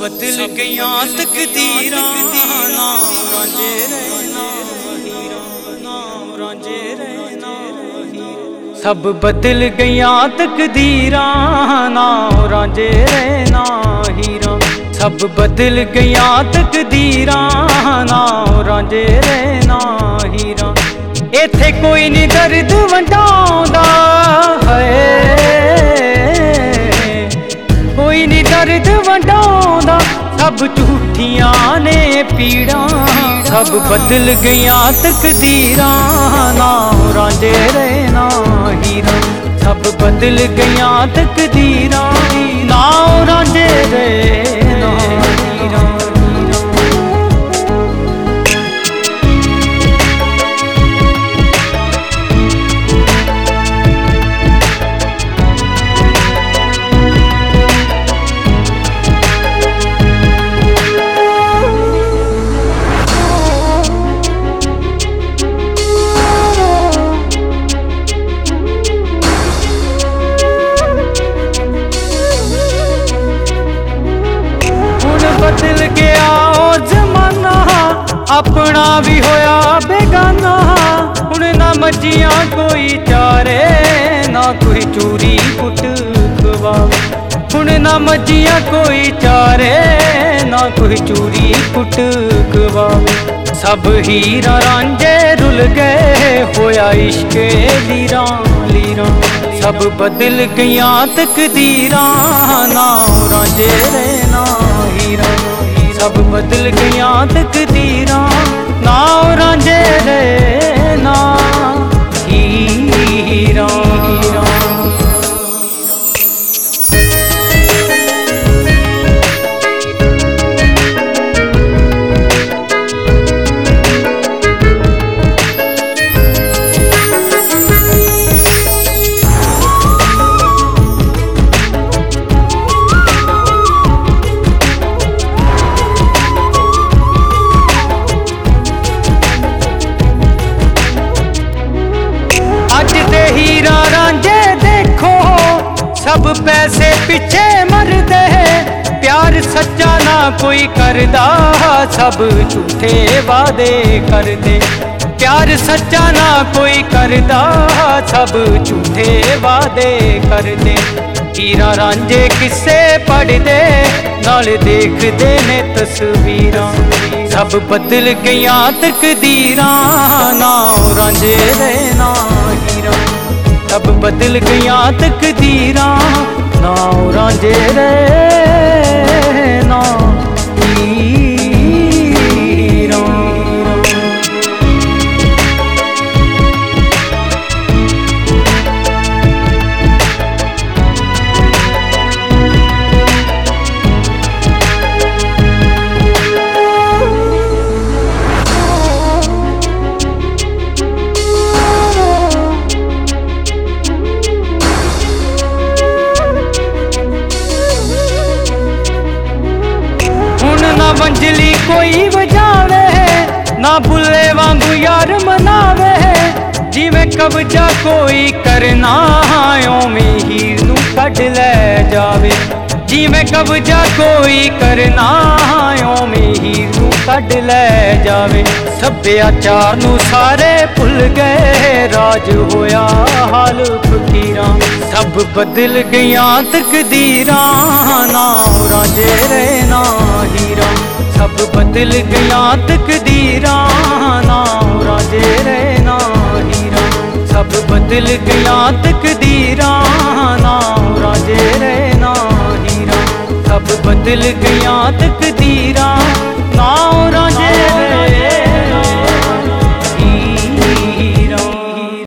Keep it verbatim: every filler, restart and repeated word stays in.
बदल गईयां तकदीरां नाम रांझे रहना हीरा नाम रांझे रहना हीरा। सब बदल गईयां तकदीरां नाम रांझे रहना हीरा। सब बदल गईयां तकदीरां नाम रांझे रहना हीरा। इत्थे कोई नहीं दर्द वंडाउंदा है, कोई नहीं दर्द वंडाउंदा, सब झूठियां ने पीड़ां। सब बदल गईयां तकदीरां नाम रांझे रहना हीरा। सब बदल गईयां तकदीरां नाम रांझे रहना हीरा। बदल गया ओ जमाना, अपना भी होया बेगाना। हुण ना मर्जियां कोई चारे, ना कोई चूरी कुट खवावे। हुण ना मर्जियां कोई चारे, ना कोई चूरी कुट खवावे। सब हीरा रांझे रुल गए, होया इश्क लीरां लीरां। सब बदल गईयां तकदीरां नाम रांझे रहना हीरा। सब बदल गईयां तकदीरां नाम रांझे रहना हीरा। हीरा रांझे देखो सब पैसे पीछे मरदे, प्यार सच्चा ना कोई करदा, सब झूठे वादे करदे। प्यार सच्चा ना कोई करदा, सब झूठे वादे करदे। हीरा रांझे किस्से पढ़दे, नाल देखदे ने तस्वीरां। सब बदल गईयां तकदीरां नाम रांझे रहना हीरा। सब बदल गईयां तकदीरां नाम रांझे रहना हीरा। मंजली कोई वजावे, ना बुले वांगू यार मनावे। जिवें कब्जा कोई करना, ओवें हीर नूं कढ लै जावे। जिवें कब्जा कोई करना, ओवें हीर नूं कढ लै जावे। सभ्याचार नूं सारे भुल गए, राज होया हाल फकीरां। सब बदल गईयां तकदीरां नाम रांझे रहना हीरा। सब बदल गईयां तकदीरां नाम रांझे रहना हीरा। सब बदल गईयां तकदीरां नाम रांझे रहना हीरा। सब बदल गईयां तकदीरां नाम